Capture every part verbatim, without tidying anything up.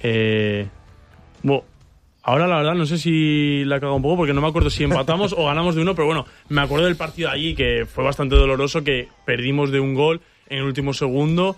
Eh, bueno, ahora la verdad no sé si la he cagado un poco porque no me acuerdo si empatamos o ganamos de uno, pero bueno, me acuerdo del partido allí que fue bastante doloroso, que perdimos de un gol en el último segundo.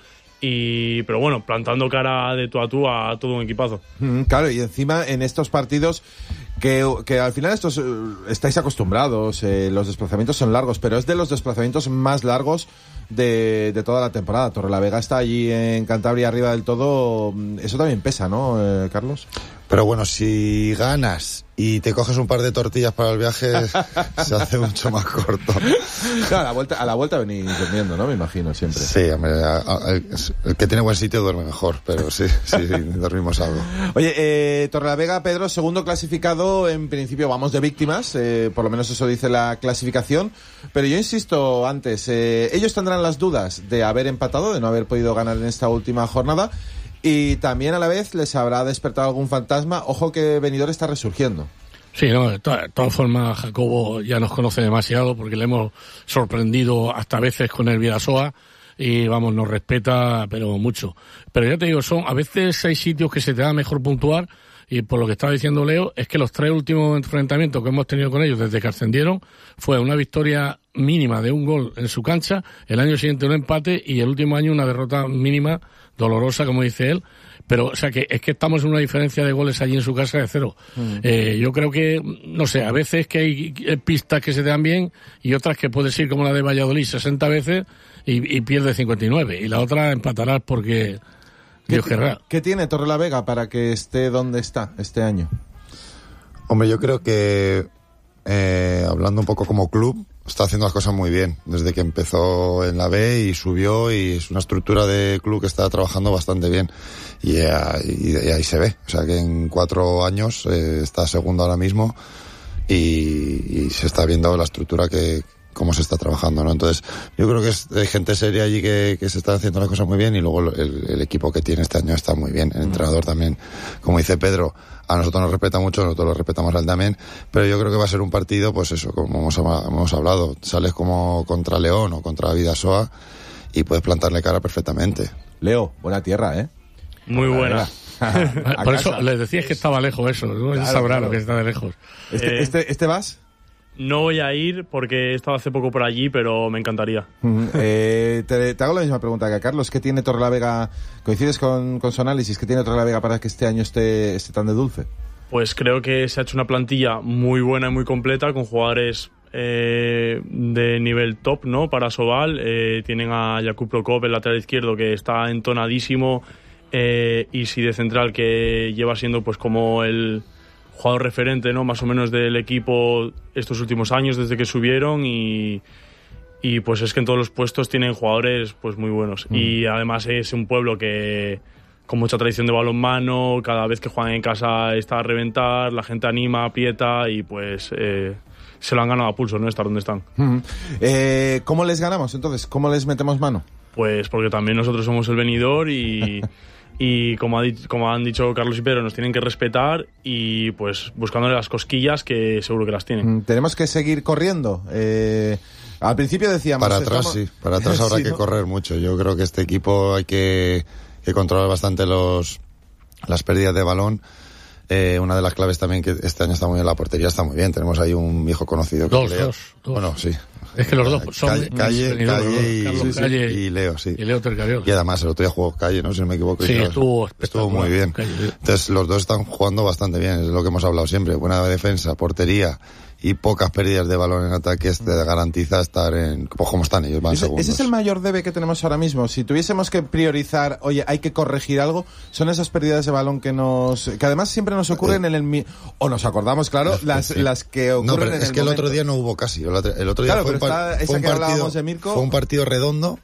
Y, pero bueno, plantando cara de tú a tú a todo un equipazo. Mm, claro, y encima en estos partidos que, que al final estos estáis acostumbrados, eh, los desplazamientos son largos, pero es de los desplazamientos más largos de, de toda la temporada. Torrelavega está allí en Cantabria arriba del todo, eso también pesa, ¿no, eh, Carlos? Pero bueno, si ganas y te coges un par de tortillas para el viaje, se hace mucho más corto. Claro, a la vuelta, a la vuelta venís durmiendo, ¿no? Me imagino, siempre. Sí, hombre, a, a, el que tiene buen sitio duerme mejor, pero sí, sí, dormimos algo. Oye, eh, Torrelavega, Pedro, segundo clasificado, en principio vamos de víctimas, eh, por lo menos eso dice la clasificación, pero yo insisto antes, eh, ellos tendrán las dudas de haber empatado, de no haber podido ganar en esta última jornada, y también a la vez les habrá despertado algún fantasma. Ojo que Benidorm está resurgiendo. Sí, no, de todas, todas formas Jacobo ya nos conoce demasiado porque le hemos sorprendido hasta veces con el Vidasoa y vamos, nos respeta pero mucho. Pero ya te digo, son a veces hay sitios que se te da mejor puntuar y por lo que estaba diciendo Leo, es que los tres últimos enfrentamientos que hemos tenido con ellos desde que ascendieron fue una victoria mínima de un gol en su cancha, el año siguiente un empate y el último año una derrota mínima, dolorosa como dice él, pero o sea que es que estamos en una diferencia de goles allí en su casa de cero. Mm. Eh, yo creo que, no sé, a veces que hay pistas que se te dan bien y otras que puedes ir como la de Valladolid sesenta veces y, y pierde cincuenta y nueve y la otra empatarás porque ¿Qué, Dios querrá. ¿Qué tiene Torrelavega para que esté donde está este año? Hombre, yo creo que eh, hablando un poco como club, está haciendo las cosas muy bien, desde que empezó en la B y subió, y es una estructura de club que está trabajando bastante bien, y, eh, y, y ahí se ve, o sea que en cuatro años eh, está segundo ahora mismo, y, y se está viendo la estructura que cómo se está trabajando, ¿no? Entonces, yo creo que es, hay gente seria allí que, que se está haciendo las cosas muy bien, y luego el, el equipo que tiene este año está muy bien, el entrenador también, como dice Pedro, a nosotros nos respeta mucho, nosotros lo respetamos a él también, pero yo creo que va a ser un partido, pues eso, como hemos, hemos hablado, sales como contra León o contra Vidasoa y puedes plantarle cara perfectamente. Leo, buena tierra, ¿eh? Muy buena. Por eso les decías que estaba lejos eso, ¿no? Claro, sabrá claro. Lo que está de lejos. ¿Este, eh, este, este vas? No voy a ir porque he estado hace poco por allí, pero me encantaría. Uh-huh. eh, te, te hago la misma pregunta que a Carlos. ¿Qué tiene Torrelavega? ¿Coincides con, con su análisis? ¿Qué tiene Torrelavega para que este año esté, esté tan de dulce? Pues creo que se ha hecho una plantilla muy buena y muy completa, con jugadores eh, de nivel top, ¿no? Para Sobal. Eh, tienen a Jakub Prokop, el lateral izquierdo, que está entonadísimo. Eh, y si de central, que lleva siendo pues como el jugador referente, ¿no? Más o menos del equipo estos últimos años desde que subieron, y, y pues es que en todos los puestos tienen jugadores pues muy buenos. Mm. Y además es un pueblo que con mucha tradición de balonmano, cada vez que juegan en casa está a reventar, la gente anima, aprieta y pues eh, se lo han ganado a pulso, ¿no? Estar donde están. Mm. Eh, ¿Cómo les ganamos entonces? ¿Cómo les metemos mano? Pues porque también nosotros somos el Benidorm y... Y como, ha dicho, como han dicho Carlos y Pedro, nos tienen que respetar y pues buscándole las cosquillas, que seguro que las tienen. Tenemos que seguir corriendo. Eh, al principio decíamos... Para atrás, estamos... sí. Para atrás habrá sí, que ¿no? correr mucho. Yo creo que este equipo hay que, que controlar bastante los las pérdidas de balón. Eh, una de las claves también, que este año está muy bien, la portería está muy bien. Tenemos ahí un viejo conocido. Que dos, Leo. dos, dos. Bueno, sí. Es que los dos son... Calle, Calle, Calle, y, Carlos, sí, Calle y Leo, sí. Y Leo Tercariol. Y además el otro día jugó Calle, ¿no? Si no me equivoco. Sí, y estuvo... Estuvo muy bien. Calle. Entonces los dos están jugando bastante bien, es lo que hemos hablado siempre. Buena defensa, portería y pocas pérdidas de balón en ataque te garantiza estar en... Pues como están ellos, van ese, segundos. Ese es el mayor debe que tenemos ahora mismo. Si tuviésemos que priorizar, oye, hay que corregir algo, son esas pérdidas de balón que nos... que además siempre nos ocurren eh, en el... o nos acordamos, claro, es, las, sí. las que ocurren no, pero en es el que momento. El otro día no hubo casi. El otro, el otro día claro, fue, un, par, está, fue, un partido, de Mirko. fue un partido redondo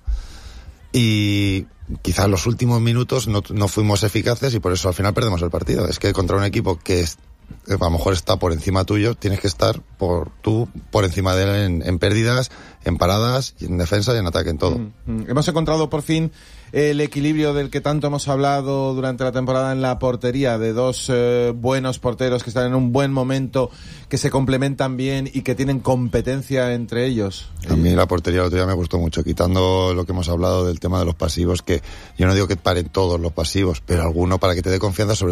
y quizás los últimos minutos no, no fuimos eficaces y por eso al final perdemos el partido. Es que contra un equipo que es, a lo mejor está por encima tuyo, tienes que estar por tú por encima de él en, en pérdidas, en paradas, y en defensa y en ataque, en todo. Mm, mm. Hemos encontrado por fin el equilibrio del que tanto hemos hablado durante la temporada en la portería, de dos eh, buenos porteros que están en un buen momento, que se complementan bien y que tienen competencia entre ellos. A mí la portería el otro día me gustó mucho, quitando lo que hemos hablado del tema de los pasivos, que yo no digo que paren todos los pasivos, pero alguno para que te dé confianza, sobre